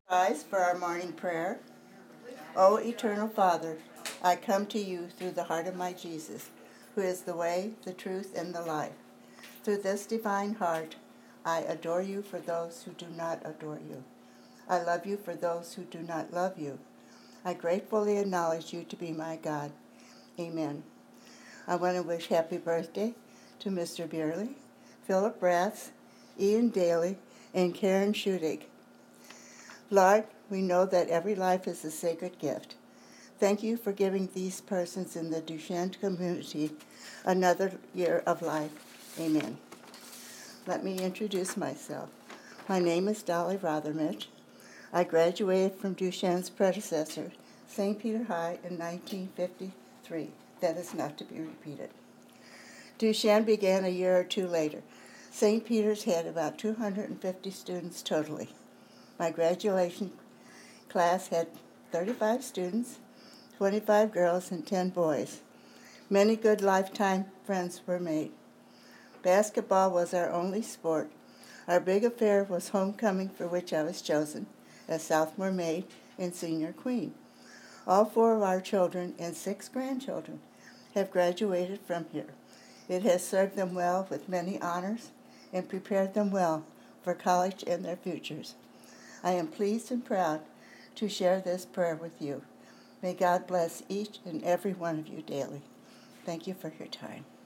Rise for our morning prayer. O eternal Father, I come to you through the heart of my Jesus, who is the way, the truth, and the life. Through this divine heart, I adore you for those who do not adore you. I love you for those who do not love you. I gratefully acknowledge you to be my God. Amen. I want to wish happy birthday to Mr. Beerley, Philip Ratz, Ian Daly, and Karen Schudig. Lord, we know that every life is a sacred gift. Thank you for giving these persons in the Duchenne community another year of life. Amen. Let me introduce myself. My name is Dolly Rothermich. I graduated from Duchenne's predecessor, St. Peter High, in 1953. That is not to be repeated. Duchenne began a year or two later. St. Peter's had about 250 students totally. My graduation class had 35 students, 25 girls, and 10 boys. Many good lifetime friends were made. Basketball was our only sport. Our big affair was homecoming, for which I was chosen as sophomore maid and senior queen. All 4 of our children and 6 grandchildren have graduated from here. It has served them well with many honors and prepared them well for college and their futures. I am pleased and proud to share this prayer with you. May God bless each and every one of you daily. Thank you for your time.